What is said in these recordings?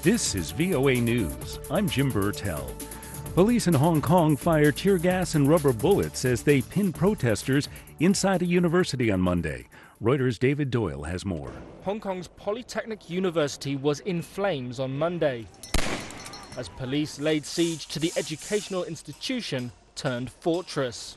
This is VOA News. I'm Jim Burtell. Police in Hong Kong fired tear gas and rubber bullets as they pinned protesters inside a university on Monday. Reuters' David Doyle has more. Hong Kong's Polytechnic University was in flames on Monday as police laid siege to the educational institution turned fortress.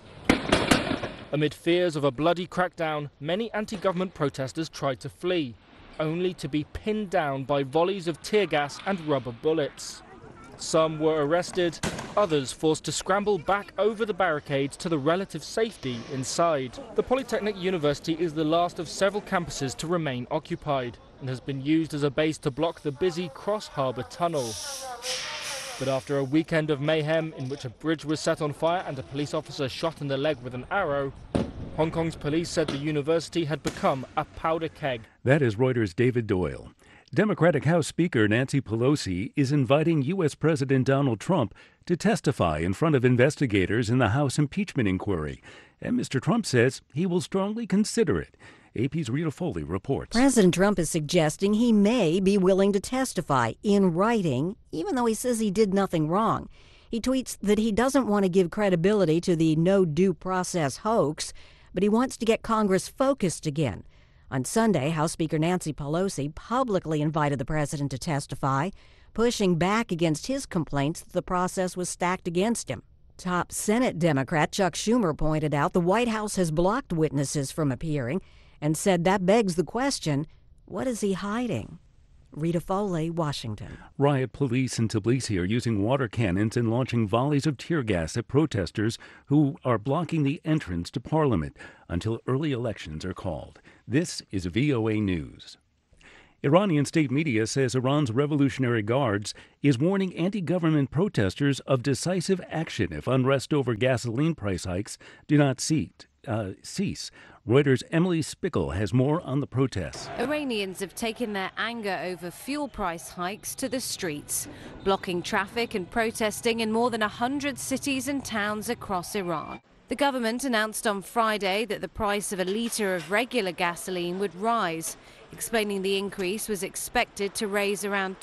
Amid fears of a bloody crackdown, many anti-government protesters tried to flee, only to be pinned down by volleys of tear gas and rubber bullets. Some were arrested, others forced to scramble back over the barricades to the relative safety inside. The Polytechnic University is the last of several campuses to remain occupied and has been used as a base to block the busy Cross Harbour tunnel. But after a weekend of mayhem in which a bridge was set on fire and a police officer shot in the leg with an arrow, Hong Kong's police said the university had become a powder keg. That is Reuters' David Doyle. Democratic House Speaker Nancy Pelosi is inviting U.S. President Donald Trump to testify in front of investigators in the House impeachment inquiry. And Mr. Trump says he will strongly consider it. AP's Rita Foley reports. President Trump is suggesting he may be willing to testify in writing, even though he says he did nothing wrong. He tweets that he doesn't want to give credibility to the no due process hoax, but he wants to get Congress focused again. On Sunday, House Speaker Nancy Pelosi publicly invited the president to testify, pushing back against his complaints that the process was stacked against him. Top Senate Democrat Chuck Schumer pointed out the White House has blocked witnesses from appearing and said that begs the question, what is he hiding? Rita Foley, Washington. Riot police in Tbilisi are using water cannons and launching volleys of tear gas at protesters who are blocking the entrance to Parliament until early elections are called. This is VOA News. Iranian state media says Iran's Revolutionary Guards is warning anti-government protesters of decisive action if unrest over gasoline price hikes do not cease. Reuters' Emily Spickle has more on the protests. Iranians have taken their anger over fuel price hikes to the streets, blocking traffic and protesting in more than 100 cities and towns across Iran. The government announced on Friday that the price of a litre of regular gasoline would rise, explaining the increase was expected to raise around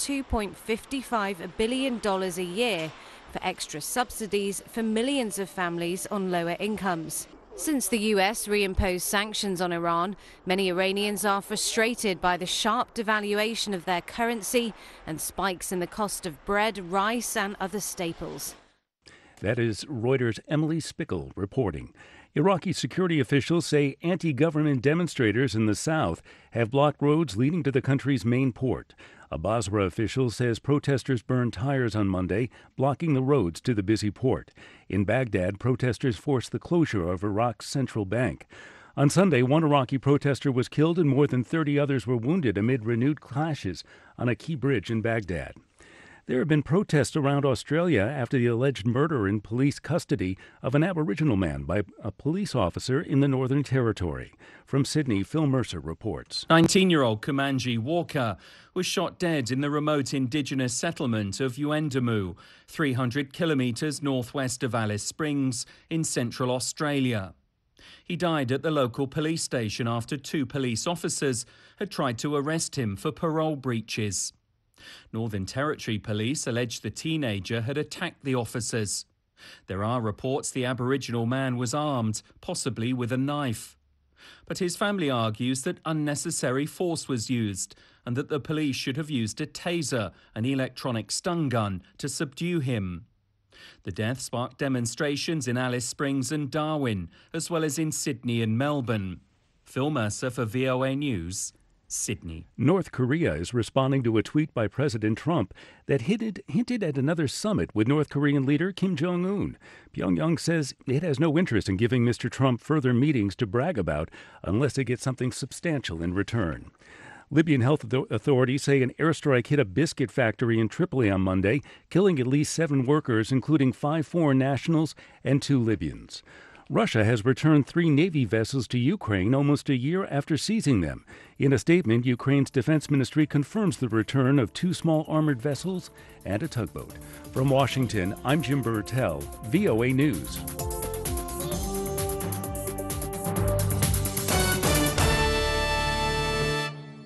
$2.55 billion a year for extra subsidies for millions of families on lower incomes. Since the US reimposed sanctions on Iran, many Iranians are frustrated by the sharp devaluation of their currency and spikes in the cost of bread, rice and other staples. That is Reuters' Emily Spickle reporting. Iraqi security officials say anti-government demonstrators in the south have blocked roads leading to the country's main port. A Basra official says protesters burned tires on Monday, blocking the roads to the busy port. In Baghdad, protesters forced the closure of Iraq's central bank. On Sunday, one Iraqi protester was killed and more than 30 others were wounded amid renewed clashes on a key bridge in Baghdad. There have been protests around Australia after the alleged murder in police custody of an Aboriginal man by a police officer in the Northern Territory. From Sydney, Phil Mercer reports. 19-year-old Kumanji Walker was shot dead in the remote Indigenous settlement of Yuendamu, 300 kilometres northwest of Alice Springs in central Australia. He died at the local police station after two police officers had tried to arrest him for parole breaches. Northern Territory police allege the teenager had attacked the officers. There are reports the Aboriginal man was armed, possibly with a knife. But his family argues that unnecessary force was used and that the police should have used a taser, an electronic stun gun, to subdue him. The death sparked demonstrations in Alice Springs and Darwin, as well as in Sydney and Melbourne. Phil Mercer for VOA News, Sydney. North Korea is responding to a tweet by President Trump that hinted at another summit with North Korean leader Kim Jong-un. Pyongyang says it has no interest in giving Mr. Trump further meetings to brag about unless it gets something substantial in return. Libyan health authorities say an airstrike hit a biscuit factory in Tripoli on Monday, killing at least 7 workers, including 5 foreign nationals and 2 Libyans. Russia has returned 3 Navy vessels to Ukraine almost a year after seizing them. In a statement, Ukraine's defense ministry confirms the return of 2 small armored vessels and a tugboat. From Washington, I'm Jim Burtell, VOA News.